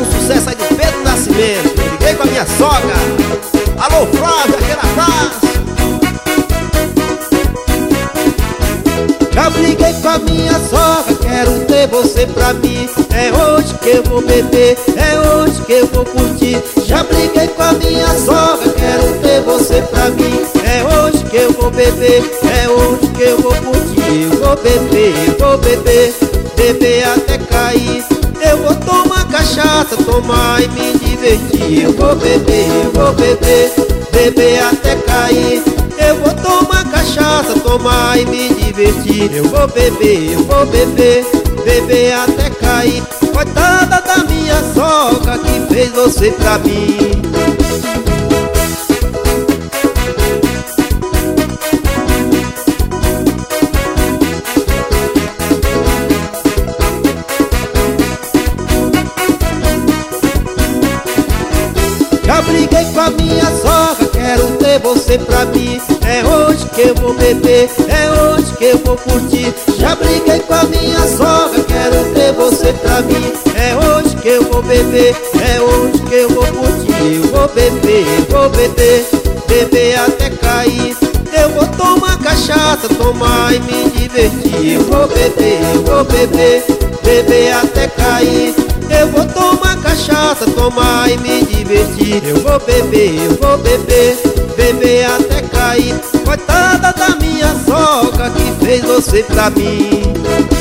um sucesso aí do Pedro Nascimento. Liguei com a minha sogra. Alô, Flávia, aquele abraço. Já briguei com a minha sogra, quero ter você pra mim. É hoje que eu vou beber, é hoje que eu vou curtir. Já briguei com a minha sogra, quero ter você pra mim. É hoje que eu vou beber, é hoje que eu vou curtir. Vou beber, beber até cair. Eu vou tomar cachaça, tomar e me divertir. Eu vou beber, beber até cair. Eu vou tomar cachaça, tomar e me divertir. Eu vou beber, beber até cair. Coitada da minha sogra que fez você pra mim. Já briguei com a minha sogra, quero ter você pra mim. É hoje que eu vou beber, é hoje que eu vou curtir. Já briguei com a minha sogra, quero ter você pra mim. É hoje que eu vou beber, é hoje que eu vou curtir. Eu vou beber, beber até cair. Eu vou tomar cachaça, tomar e me divertir. Eu vou beber, beber até cair. Eu vou tomar cachaça, tomar e me divertir. Eu vou beber, beber até cair. Coitada da minha sogra que fez você pra mim.